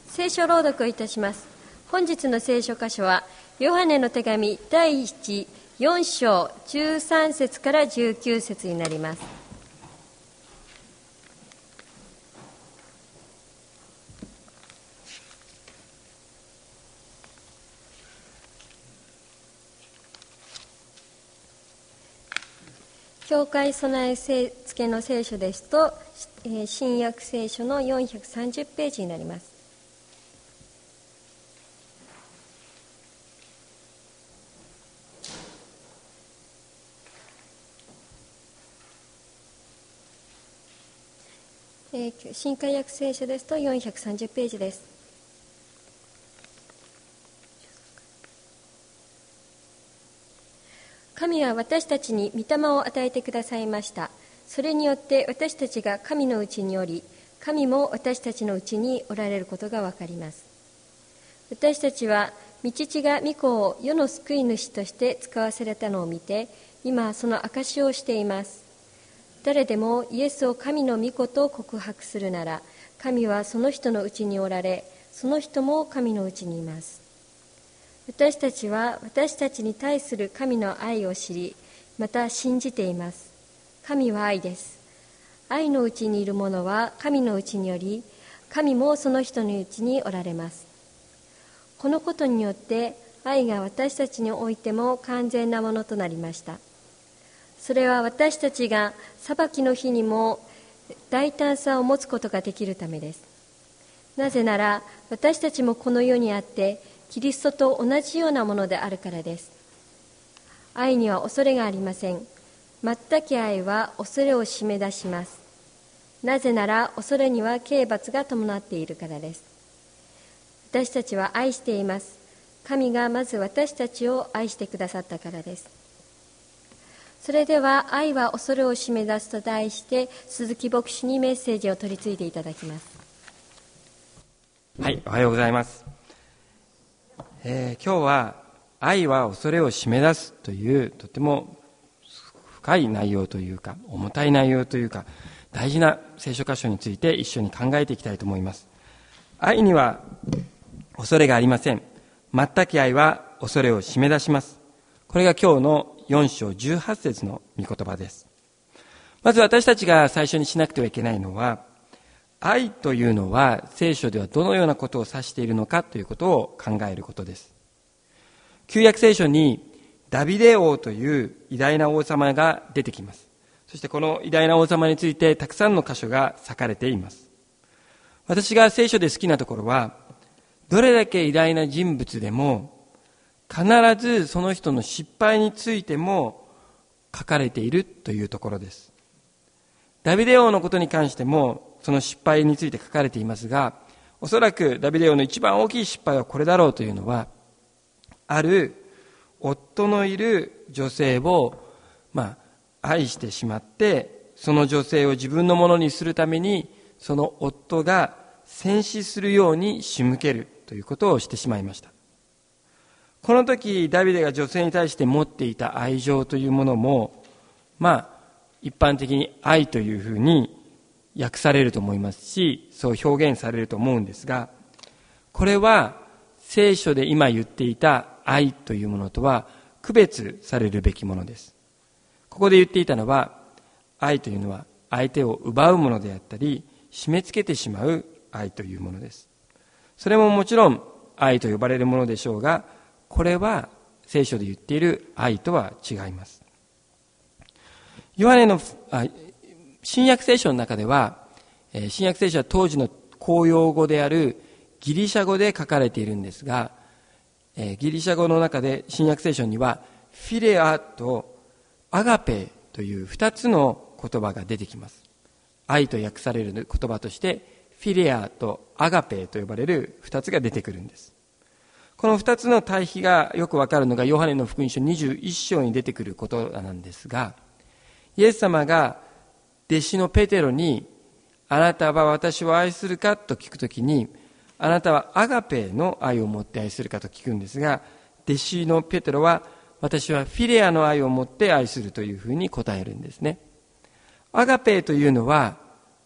聖書朗読をいたします。本日の聖書箇所はヨハネの手紙第4章13節から19節になります。教会備え付けの聖書ですと、新約聖書の430ページになります。新海約聖書ですと430ページです。神は私たちに御霊を与えてくださいました。それによって私たちが神のうちにおり、神も私たちのうちにおられることがわかります。私たちは御父が御子を世の救い主として使わせられたのを見て、今その証しをしています。誰でもイエスを神の御子と告白するなら、神はその人のうちにおられ、その人も神のうちにいます。私たちは私たちに対する神の愛を知り、また信じています。神は愛です。愛のうちにいる者は神のうちにより、神もその人のうちにおられます。このことによって愛が私たちにおいても完全なものとなりました。それは私たちが裁きの日にも大胆さを持つことができるためです。なぜなら私たちもこの世にあってキリストと同じようなものであるからです。愛には恐れがありません。全き愛は恐れを締め出します。なぜなら恐れには刑罰が伴っているからです。私たちは愛しています。神がまず私たちを愛してくださったからです。それでは愛は恐れを締め出すと題して鈴木牧師にメッセージを取り次いでいただきます。 はい、おはようございます。今日は愛は恐れを締め出すというとても深い内容というか重たい内容というか大事な聖書箇所について一緒に考えていきたいと思います。愛には恐れがありません。全き愛は恐れを締め出します。これが今日の4章18節の御言葉です。まず私たちが最初にしなくてはいけないのは、愛というのは聖書ではどのようなことを指しているのかということを考えることです。旧約聖書にダビデ王という偉大な王様が出てきます。そしてこの偉大な王様についてたくさんの箇所が割かれています。私が聖書で好きなところは、どれだけ偉大な人物でも必ずその人の失敗についても書かれているというところです。ダビデ王のことに関してもその失敗について書かれていますが、おそらくダビデ王の一番大きい失敗はこれだろうというのは、ある夫のいる女性を愛してしまって、その女性を自分のものにするためにその夫が戦死するように仕向けるということをしてしまいました。この時ダビデが女性に対して持っていた愛情というものも一般的に愛というふうに訳されると思いますし、そう表現されると思うんですが、これは聖書で今言っていた愛というものとは区別されるべきものです。ここで言っていたのは、愛というのは相手を奪うものであったり締め付けてしまう愛というものです。それももちろん愛と呼ばれるものでしょうが、これは聖書で言っている愛とは違います。新約聖書の中では、新約聖書は当時の公用語であるギリシャ語で書かれているんですが、ギリシャ語の中で新約聖書にはフィレアとアガペという2つの言葉が出てきます。愛と訳される言葉としてフィレアとアガペと呼ばれる2つが出てくるんです。この2つの対比がよくわかるのがヨハネの福音書21章に出てくることなんですが、イエス様が弟子のペテロに、あなたは私を愛するかと聞くときに、あなたはアガペの愛を持って愛するかと聞くんですが、弟子のペテロは、私はフィレアの愛を持って愛するというふうに答えるんですね。アガペというのは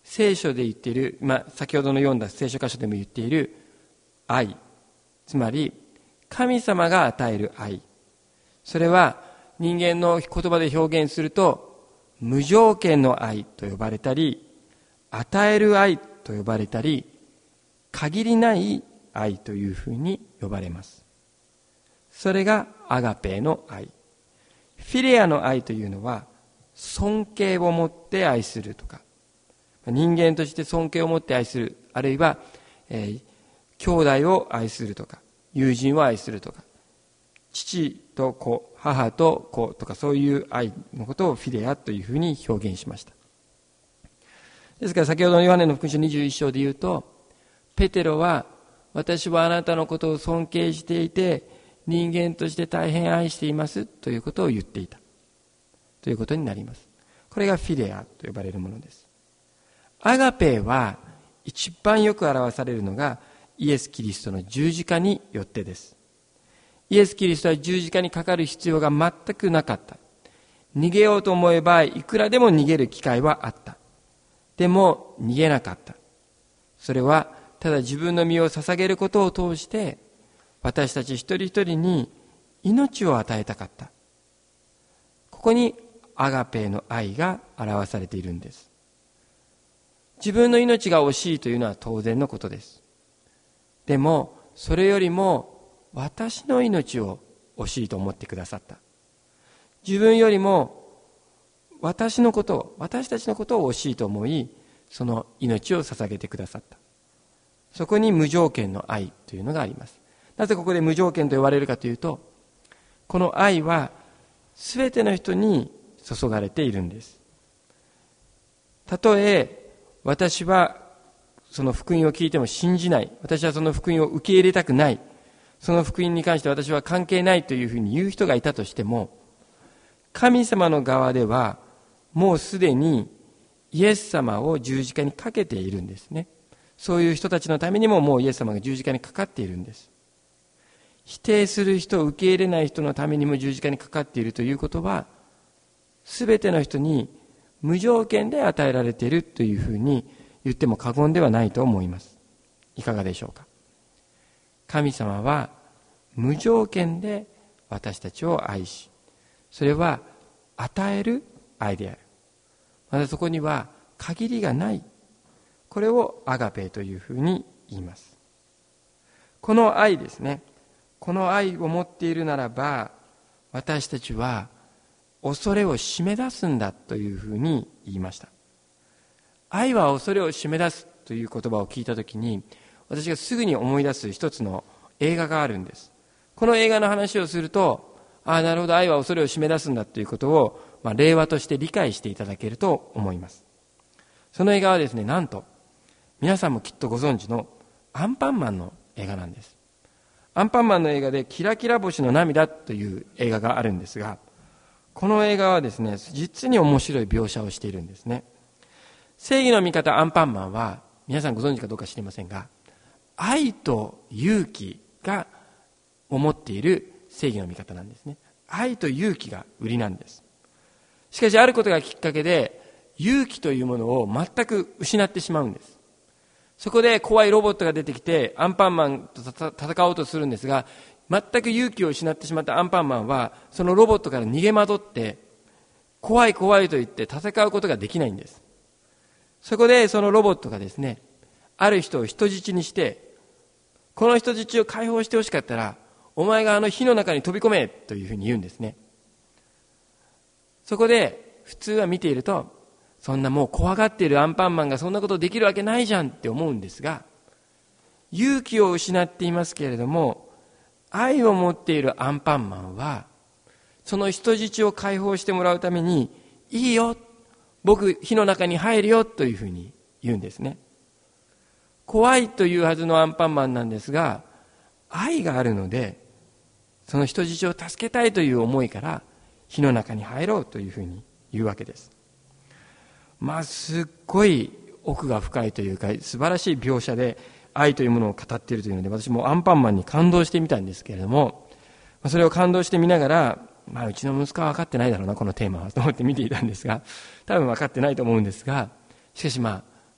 聖書で言っている、先ほどの読んだ聖書箇所でも言っている愛、つまり神様が与える愛、それは人間の言葉で表現すると無条件の愛と呼ばれたり、与える愛と呼ばれたり、限りない愛というふうに呼ばれます。それがアガペーの愛。フィレアの愛というのは尊敬を持って愛するとか、人間として尊敬を持って愛する、あるいは、兄弟を愛するとか、友人を愛するとか、父と子、母と子とか、そういう愛のことをフィレアというふうに表現しました。ですから先ほどのヨハネの福音書21章で言うと、ペテロは私はあなたのことを尊敬していて人間として大変愛していますということを言っていたということになります。これがフィレアと呼ばれるものです。アガペは一番よく表されるのがイエス・キリストの十字架によってです。イエス・キリストは十字架にかかる必要が全くなかった。逃げようと思えばいくらでも逃げる機会はあった。でも逃げなかった。それはただ自分の身を捧げることを通して私たち一人一人に命を与えたかった。ここにアガペーの愛が表されているんです。自分の命が惜しいというのは当然のことです。でもそれよりも私の命を惜しいと思ってくださった。自分よりも私たちのことを惜しいと思い、その命を捧げてくださった。そこに無条件の愛というのがあります。なぜここで無条件と言われるかというと、この愛はすべての人に注がれているんです。たとえ私はその福音を聞いても信じない、私はその福音を受け入れたくない、その福音に関して私は関係ないというふうに言う人がいたとしても、神様の側ではもうすでにイエス様を十字架にかけているんですね。そういう人たちのためにももうイエス様が十字架にかかっているんです。否定する人、受け入れない人のためにも十字架にかかっているということは、すべての人に無条件で与えられているというふうに言っても過言ではないと思います。いかがでしょうか。神様は無条件で私たちを愛し、それは与える愛である。またそこには限りがない。これをアガペというふうに言います。この愛ですね。この愛を持っているならば、私たちは恐れを締め出すんだというふうに言いました。愛は恐れを締め出すという言葉を聞いたときに、私がすぐに思い出す一つの映画があるんです。この映画の話をすると、なるほど、愛は恐れを締め出すんだということを、例話として理解していただけると思います。その映画はですね、なんと皆さんもきっとご存知のアンパンマンの映画なんです。アンパンマンの映画でキラキラ星の涙という映画があるんですが、この映画はですね、実に面白い描写をしているんですね。正義の味方アンパンマンは皆さんご存知かどうか知りませんが、愛と勇気が持っている正義の味方なんですね。愛と勇気が売りなんです。しかしあることがきっかけで勇気というものを全く失ってしまうんです。そこで怖いロボットが出てきてアンパンマンと戦おうとするんですが、全く勇気を失ってしまったアンパンマンはそのロボットから逃げ惑って怖い怖いと言って戦うことができないんです。そこでそのロボットがですね、ある人を人質にして、この人質を解放してほしかったらお前があの火の中に飛び込めというふうに言うんですね。そこで普通は見ていると、そんなもう怖がっているアンパンマンがそんなことできるわけないじゃんって思うんですが、勇気を失っていますけれども、愛を持っているアンパンマンはその人質を解放してもらうために、いいよ、僕火の中に入るよというふうに言うんですね。怖いというはずのアンパンマンなんですが、愛があるのでその人質を助けたいという思いから火の中に入ろうというふうに言うわけです。すっごい奥が深いというか素晴らしい描写で愛というものを語っているというので、私もアンパンマンに感動してみたんですけれども、それを感動してみながら、うちの息子は分かってないだろうなこのテーマはと思って見ていたんですが、多分分かってないと思うんですが、しかし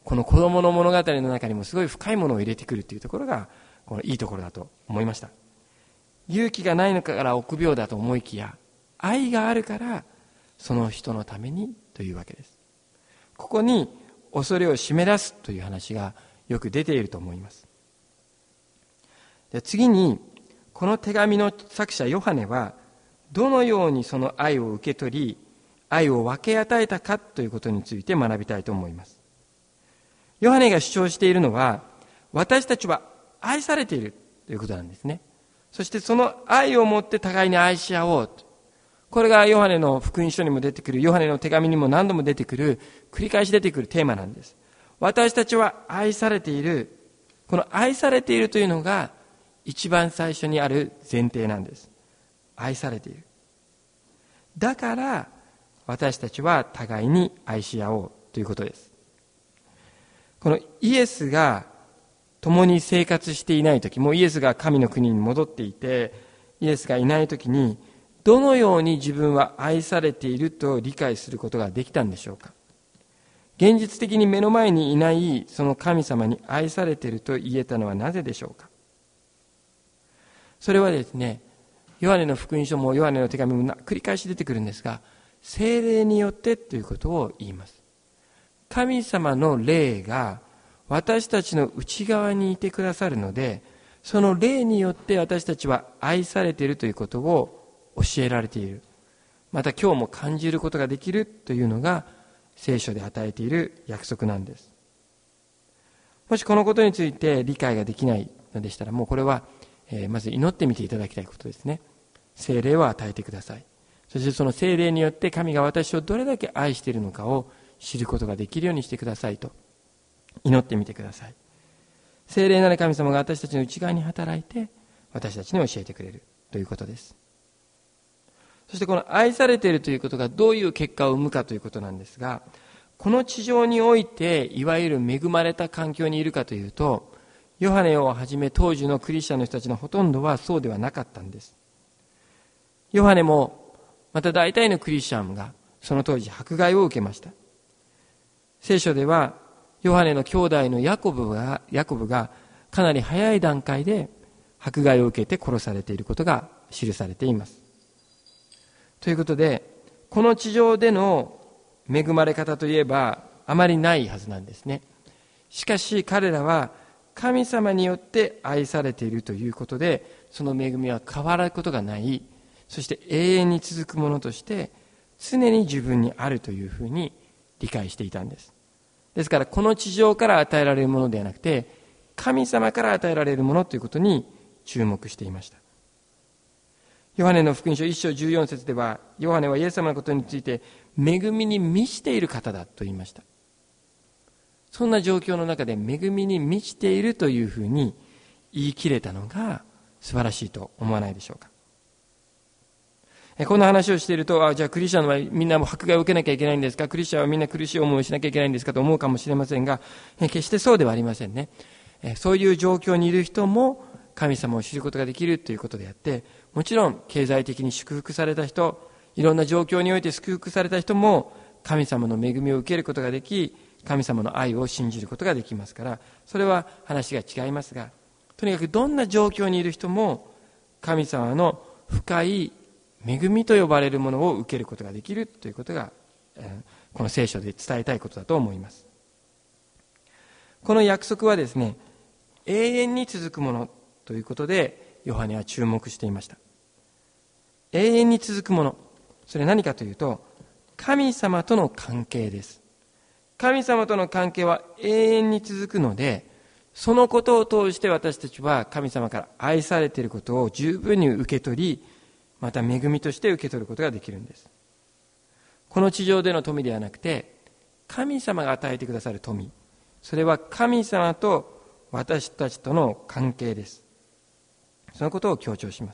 この子供の物語の中にもすごい深いものを入れてくるというところがこのいいところだと思いました。勇気がないのから臆病だと思いきや、愛があるからその人のためにというわけです。ここに恐れを締め出すという話がよく出ていると思います。で、次にこの手紙の作者ヨハネはどのようにその愛を受け取り、愛を分け与えたかということについて学びたいと思います。ヨハネが主張しているのは、私たちは愛されているということなんですね。そしてその愛をもって互いに愛し合おうと。これがヨハネの福音書にも出てくる、ヨハネの手紙にも何度も出てくる、繰り返し出てくるテーマなんです。私たちは愛されている。この愛されているというのが一番最初にある前提なんです。愛されている。だから私たちは互いに愛し合おうということです。このイエスが共に生活していないとき、もうイエスが神の国に戻っていて、イエスがいないときに、どのように自分は愛されていると理解することができたんでしょうか。現実的に目の前にいないその神様に愛されていると言えたのはなぜでしょうか。それはですね、ヨハネの福音書もヨハネの手紙も繰り返し出てくるんですが、聖霊によってということを言います。神様の霊が私たちの内側にいてくださるので、その霊によって私たちは愛されているということを教えられている。また今日も感じることができるというのが聖書で与えている約束なんです。もしこのことについて理解ができないのでしたら、もうこれはまず祈ってみていただきたいことですね。聖霊を与えてください。そしてその聖霊によって神が私をどれだけ愛しているのかを知ることができるようにしてくださいと祈ってみてください。聖霊なる神様が私たちの内側に働いて私たちに教えてくれるということです。そしてこの愛されているということがどういう結果を生むかということなんですが、この地上においていわゆる恵まれた環境にいるかというと、ヨハネをはじめ当時のクリスチャンの人たちのほとんどはそうではなかったんです。ヨハネもまた大体のクリスチャンがその当時迫害を受けました。聖書ではヨハネの兄弟のヤコブがかなり早い段階で迫害を受けて殺されていることが記されています。ということで、この地上での恵まれ方といえばあまりないはずなんですね。しかし彼らは神様によって愛されているということで、その恵みは変わることがない、そして永遠に続くものとして常に自分にあるというふうに理解していたんです。ですからこの地上から与えられるものではなくて、神様から与えられるものということに注目していました。ヨハネの福音書1章14節では、ヨハネはイエス様のことについて恵みに満ちている方だと言いました。そんな状況の中で恵みに満ちているというふうに言い切れたのが素晴らしいと思わないでしょうか。こんな話をしていると、じゃあクリスチャンはみんなも迫害を受けなきゃいけないんですか、クリスチャンはみんな苦しい思いをしなきゃいけないんですかと思うかもしれませんが、決してそうではありませんね。そういう状況にいる人も神様を知ることができるということであって、もちろん経済的に祝福された人、いろんな状況において祝福された人も神様の恵みを受けることができ、神様の愛を信じることができますから、それは話が違いますが、とにかくどんな状況にいる人も神様の深い恵みと呼ばれるものを受けることができるということが、この聖書で伝えたいことだと思います。この約束はですね、永遠に続くものということでヨハネは注目していました。永遠に続くもの、それは何かというと、神様との関係です。神様との関係は永遠に続くので、そのことを通して私たちは神様から愛されていることを十分に受け取り、また恵みとして受け取ることができるんです。この地上での富ではなくて、神様が与えてくださる富、それは神様と私たちとの関係です。そのことを強調します。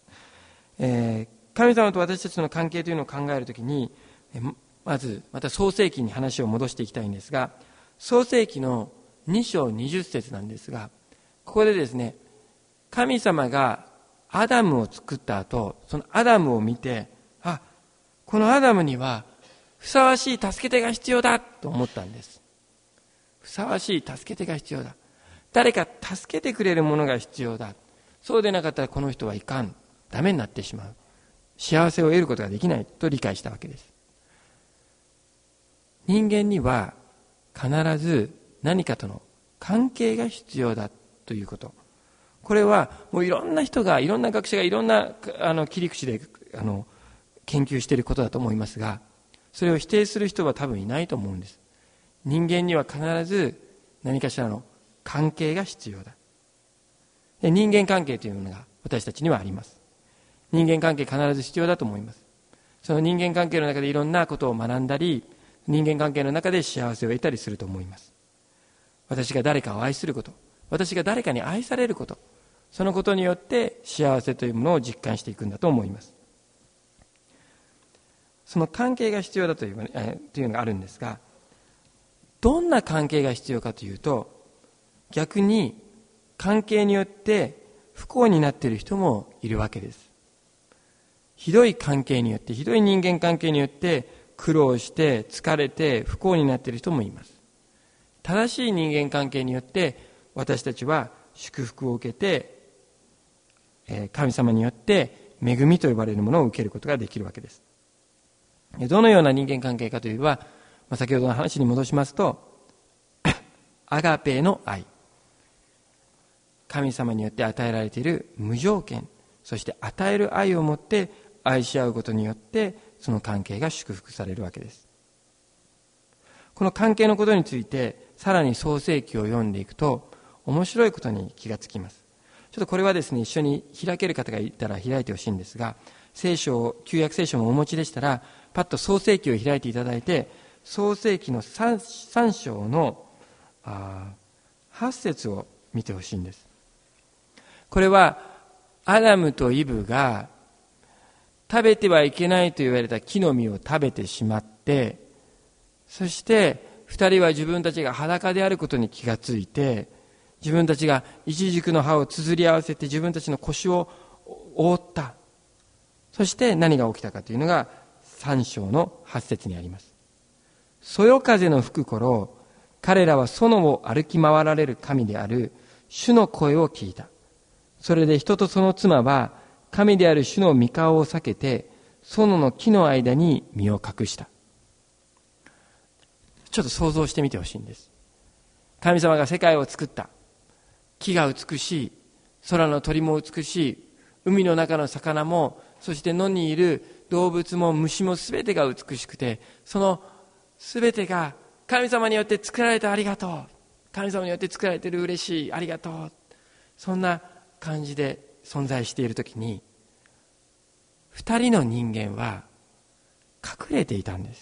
神様と私たちとの関係というのを考えるときに、また創世記に話を戻していきたいんですが、創世記の2章20節なんですが、ここでですね、神様がアダムを作った後、そのアダムを見て、このアダムにはふさわしい助け手が必要だと思ったんです。 ふさわしい助け手が必要だ。誰か助けてくれるものが必要だ。そうでなかったらこの人はいかん。ダメになってしまう。幸せを得ることができないと理解したわけです。人間には必ず何かとの関係が必要だということ。これはもういろんな人が、いろんな学者がいろんな切り口で研究していることだと思いますが、それを否定する人は多分いないと思うんです。人間には必ず何かしらの関係が必要だ。で、人間関係というものが私たちにはあります。人間関係必ず必要だと思います。その人間関係の中でいろんなことを学んだり、人間関係の中で幸せを得たりすると思います。私が誰かを愛すること、私が誰かに愛されること、そのことによって幸せというものを実感していくんだと思います。その関係が必要だというのがあるんですが、どんな関係が必要かというと、逆に関係によって不幸になっている人もいるわけです。ひどい関係によって、ひどい人間関係によって苦労して疲れて不幸になっている人もいます。正しい人間関係によって私たちは祝福を受けて、神様によって恵みと呼ばれるものを受けることができるわけです。どのような人間関係かといえば、先ほどの話に戻しますとアガペの愛、神様によって与えられている無条件、そして与える愛をもって愛し合うことによってその関係が祝福されるわけです。この関係のことについてさらに創世記を読んでいくと面白いことに気がつきます。ちょっとこれはですね、一緒に開ける方がいたら開いてほしいんですが、旧約聖書もお持ちでしたらパッと創世記を開いていただいて、創世記の 3章の8節を見てほしいんです。これはアダムとイブが食べてはいけないと言われた木の実を食べてしまって、そして二人は自分たちが裸であることに気がついて、自分たちがイチジクの葉をつづり合わせて自分たちの腰を覆った。そして何が起きたかというのが3章の8節にあります。そよ風の吹く頃、彼らは園を歩き回られる神である主の声を聞いた。それで人とその妻は神である主の御顔を避けて園の木の間に身を隠した。ちょっと想像してみてほしいんです。神様が世界を作った。木が美しい、空の鳥も美しい、海の中の魚も、そして野にいる動物も虫もすべてが美しくて、そのすべてが神様によって作られた、ありがとう、神様によって作られている、嬉しい、ありがとう、そんな感じで存在しているときに、二人の人間は隠れていたんです。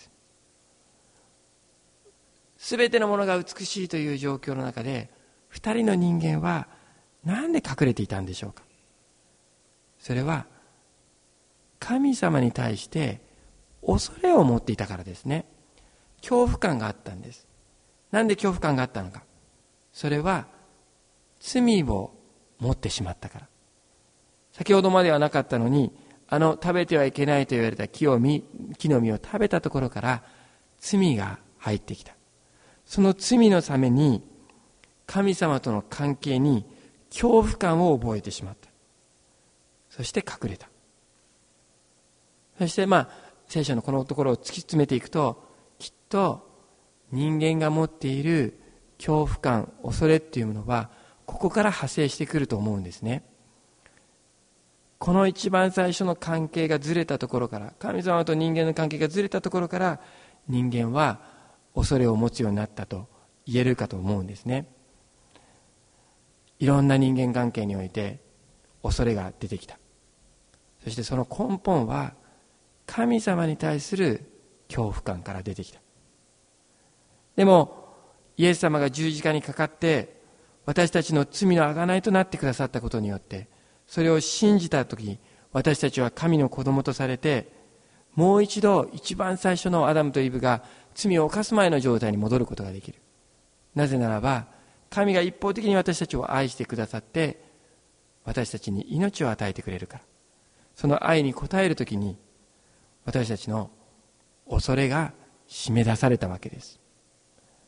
すべてのものが美しいという状況の中で、二人の人間はなんで隠れていたんでしょうか。それは神様に対して恐れを持っていたからですね。恐怖感があったんです。なんで恐怖感があったのか。それは罪を持ってしまったから。先ほどまではなかったのに、食べてはいけないと言われた木の実を食べたところから罪が入ってきた。その罪のために神様との関係に恐怖感を覚えてしまった。そして隠れた。そして聖書のこのところを突き詰めていくと、きっと人間が持っている恐怖感、恐れっていうものはここから派生してくると思うんですね。この一番最初の関係がずれたところから、神様と人間の関係がずれたところから人間は恐れを持つようになったと言えるかと思うんですね。いろんな人間関係において恐れが出てきた。そしてその根本は神様に対する恐怖感から出てきた。でもイエス様が十字架にかかって私たちの罪の贖いとなってくださったことによって、それを信じたとき、私たちは神の子供とされて、もう一度一番最初のアダムとイブが罪を犯す前の状態に戻ることができる。なぜならば神が一方的に私たちを愛してくださって私たちに命を与えてくれるから。その愛に応えるときに私たちの恐れが締め出されたわけです。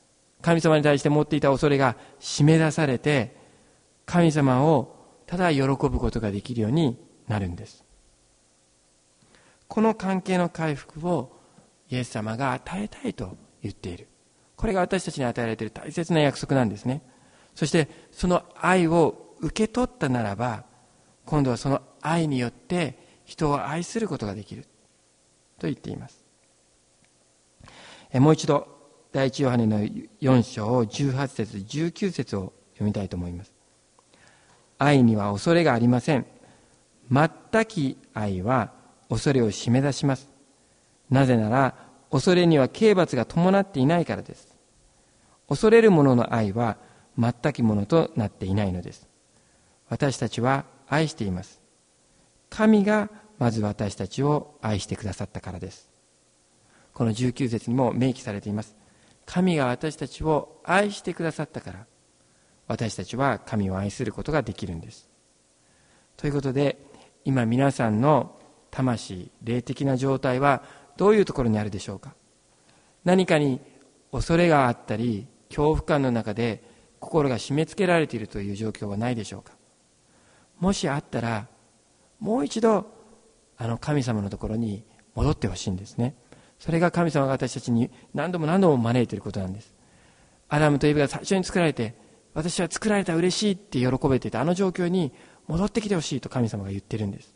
神様に対して持っていた恐れが締め出されて、神様をただ喜ぶことができるようになるんです。この関係の回復をイエス様が与えたいと言っている。これが私たちに与えられている大切な約束なんですね。そしてその愛を受け取ったならば、今度はその愛によって人を愛することができると言っています。もう一度第一ヨハネの4章18節19節を読みたいと思います。愛には恐れがありません。全き愛は恐れを締め出します。なぜなら恐れには刑罰が伴っていないからです。恐れる者の愛は全きものとなっていないのです。私たちは愛しています。神がまず私たちを愛してくださったからです。この19節にも明記されています。神が私たちを愛してくださったから、私たちは神を愛することができるんです。ということで、今皆さんの魂、霊的な状態はどういうところにあるでしょうか。何かに恐れがあったり、恐怖感の中で心が締め付けられているという状況はないでしょうか。もしあったら、もう一度神様のところに戻ってほしいんですね。それが神様が私たちに何度も招いていることなんです。アダムとイブが最初に作られて、私は作られた嬉しいって喜べていたあの状況に戻ってきてほしいと神様が言っているんです。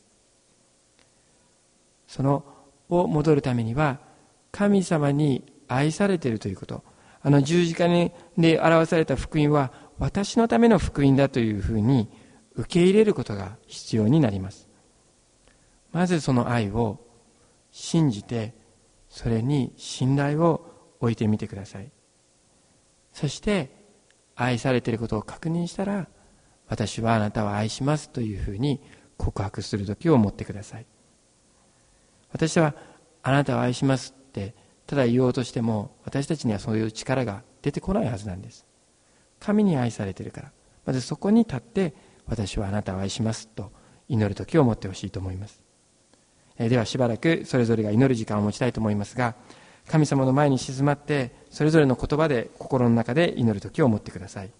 戻るためには、神様に愛されているということ、十字架で表された福音は私のための福音だというふうに受け入れることが必要になります。まずその愛を信じて、それに信頼を置いてみてください。そして愛されていることを確認したら、私はあなたを愛しますというふうに告白する時を持ってください。私はあなたを愛しますってただ言おうとしても、私たちにはそういう力が出てこないはずなんです。神に愛されているから、まずそこに立って、私はあなたを愛しますと祈る時を持ってほしいと思います。ではしばらくそれぞれが祈る時間を持ちたいと思いますが、神様の前に静まってそれぞれの言葉で心の中で祈る時を持ってください。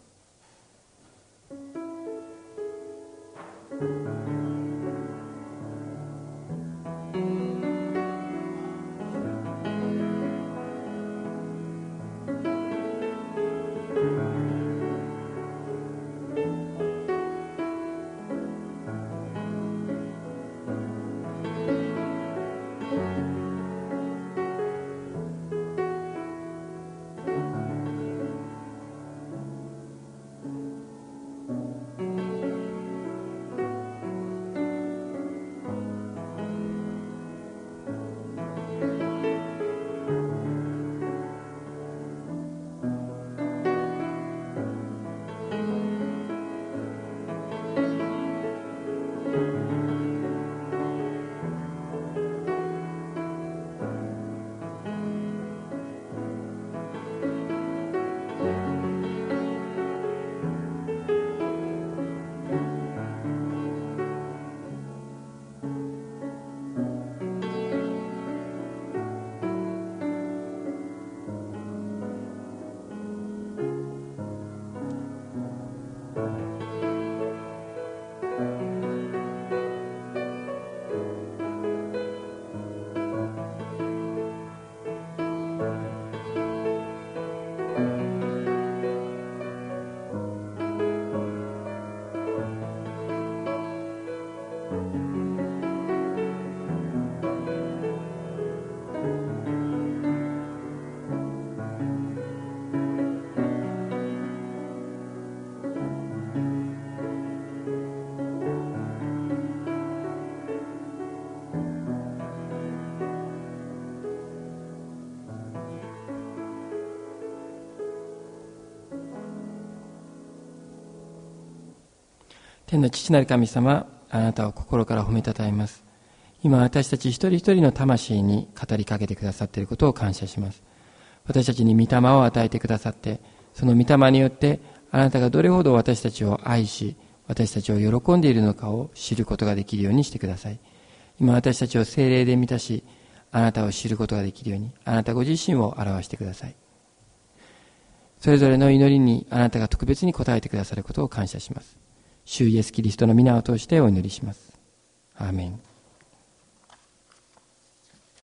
天の父なる神様、あなたを心から褒めたたえます。今私たち一人一人の魂に語りかけてくださっていることを感謝します。私たちに御霊を与えてくださって、その御霊によってあなたがどれほど私たちを愛し、私たちを喜んでいるのかを知ることができるようにしてください。今私たちを聖霊で満たし、あなたを知ることができるように、あなたご自身を表してください。 それぞれの祈りにあなたが特別に応えてくださることを感謝します。主イエスキリストの皆を通してお祈りします。アーメン。